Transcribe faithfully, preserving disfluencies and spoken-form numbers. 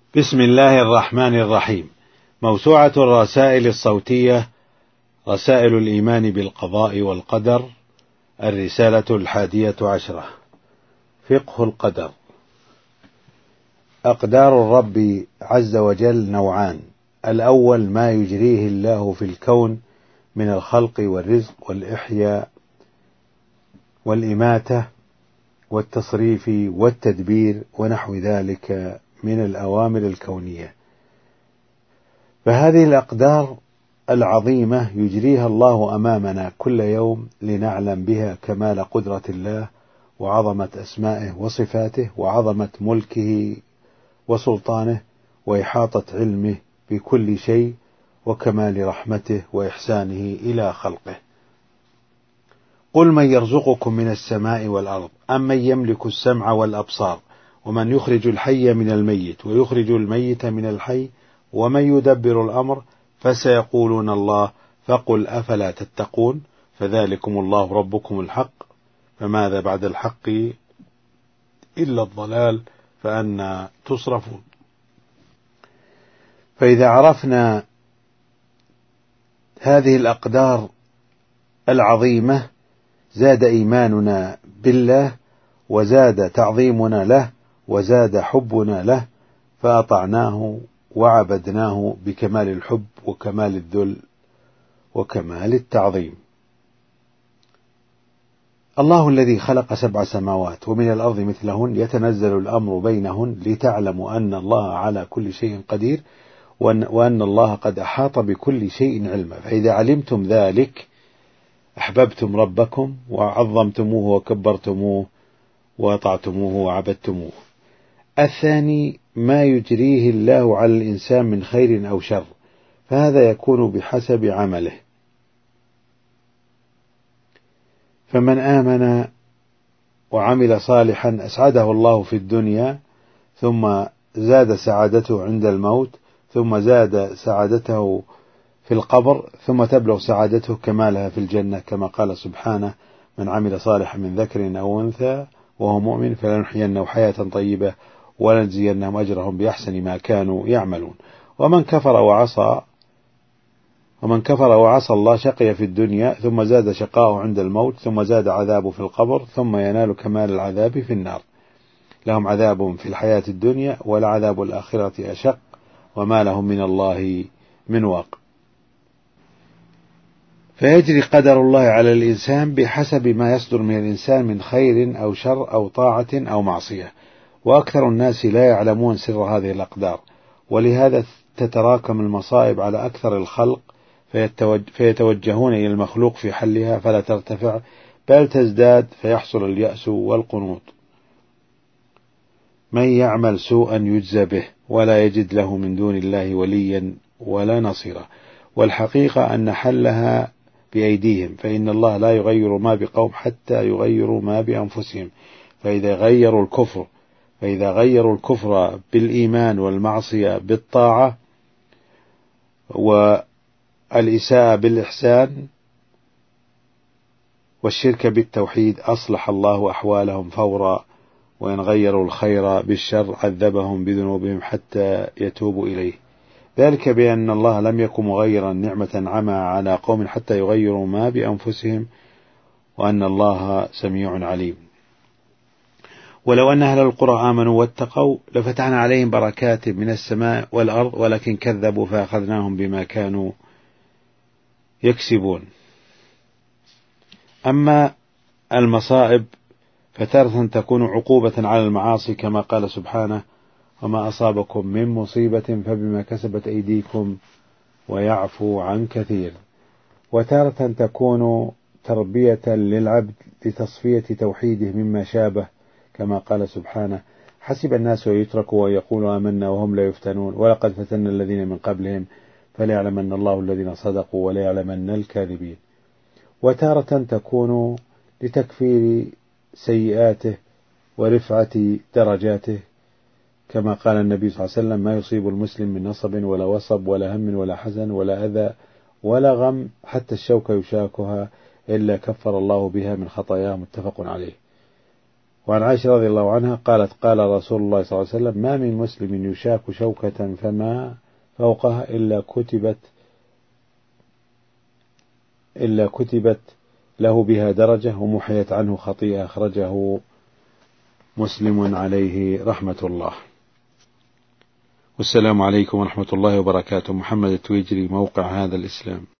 بسم الله الرحمن الرحيم. موسوعة الرسائل الصوتية، رسائل الإيمان بالقضاء والقدر، الرسالة الحادية عشرة. فقه القدر. أقدار الرب عز وجل نوعان: الأول ما يجريه الله في الكون من الخلق والرزق والإحياء والإماتة والتصريف والتدبير ونحو ذلك من الأوامر الكونية، فهذه الأقدار العظيمة يجريها الله أمامنا كل يوم لنعلم بها كمال قدرة الله وعظمة أسمائه وصفاته وعظمة ملكه وسلطانه وإحاطة علمه بكل شيء وكمال رحمته وإحسانه إلى خلقه. قل من يرزقكم من السماء والأرض أم من يملك السمع والأبصار ومن يخرج الحي من الميت ويخرج الميت من الحي ومن يدبر الأمر فسيقولون الله فقل أفلا تتقون فذلكم الله ربكم الحق فماذا بعد الحق إلا الضلال فأنى تصرفون. فإذا عرفنا هذه الأقدار العظيمة زاد إيماننا بالله وزاد تعظيمنا له وزاد حبنا له فأطعناه وعبدناه بكمال الحب وكمال الذل وكمال التعظيم. الله الذي خلق سبع سماوات ومن الأرض مثلهن يتنزل الأمر بينهن لتعلموا أن الله على كل شيء قدير وأن الله قد أحاط بكل شيء علما، فإذا علمتم ذلك أحببتم ربكم وعظمتموه وكبرتموه وأطعتموه وعبدتموه. الثاني ما يجريه الله على الإنسان من خير أو شر، فهذا يكون بحسب عمله، فمن آمن وعمل صالحا أسعده الله في الدنيا ثم زاد سعادته عند الموت ثم زاد سعادته في القبر ثم تبلغ سعادته كمالها في الجنة، كما قال سبحانه: من عمل صالحا من ذكر أو أنثى وهو مؤمن فلنحيينه حياة طيبة ولنجزينهم أجرهم بأحسن ما كانوا يعملون. ومن كفر وعصى ومن كفر وعصى الله شقي في الدنيا ثم زاد شقاءه عند الموت ثم زاد عذابه في القبر ثم ينال كمال العذاب في النار. لهم عذاب في الحياة الدنيا ولعذاب الآخرة أشق وما لهم من الله من واق. فيجري قدر الله على الإنسان بحسب ما يصدر من الإنسان من خير أو شر أو طاعة أو معصية، وأكثر الناس لا يعلمون سر هذه الأقدار، ولهذا تتراكم المصائب على أكثر الخلق فيتوجهون إلى المخلوق في حلها فلا ترتفع بل تزداد فيحصل اليأس والقنوط. من يعمل سوءا يجزى به ولا يجد له من دون الله وليا ولا نصيرا. والحقيقة أن حلها بأيديهم، فإن الله لا يغير ما بقوم حتى يغيروا ما بأنفسهم. فإذا غيروا الكفر فإذا غيروا الكفر بالإيمان والمعصية بالطاعة والإساءة بالإحسان والشرك بالتوحيد أصلح الله أحوالهم فورا، وإن غيروا الخير بالشر عذبهم بذنوبهم حتى يتوبوا إليه. ذلك بأن الله لم يكن مغيرا نعمة عمى على قوم حتى يغيروا ما بأنفسهم وأن الله سميع عليم. ولو أن أهل القرى آمنوا واتقوا لفتحنا عليهم بركات من السماء والأرض ولكن كذبوا فأخذناهم بما كانوا يكسبون. أما المصائب فتارة تكون عقوبة على المعاصي كما قال سبحانه: وما أصابكم من مصيبة فبما كسبت أيديكم ويعفو عن كثير. وتارة تكون تربية للعبد لتصفية توحيده مما شابه كما قال سبحانه: حسب الناس يتركوا ويقولوا آمنا وهم لا يفتنون ولقد فتنا الذين من قبلهم فليعلمن الله الذين صدقوا وليعلمن الكاذبين. وتارة تكون لتكفير سيئاته ورفعة درجاته كما قال النبي صلى الله عليه وسلم: ما يصيب المسلم من نصب ولا وصب ولا هم ولا حزن ولا أذى ولا غم حتى الشوكة يشاكها إلا كفر الله بها من خطاياه، متفق عليه. وعن عائشة رضي الله عنها قالت قال رسول الله صلى الله عليه وسلم ما من مسلم يشاك شوكة فما فوقها إلا كتبت إلا كتبت له بها درجة ومحيت عنه خطيئة. أخرجه مسلم عليه رحمة الله. والسلام عليكم ورحمة الله وبركاته. محمد التويجري، موقع هذا الإسلام.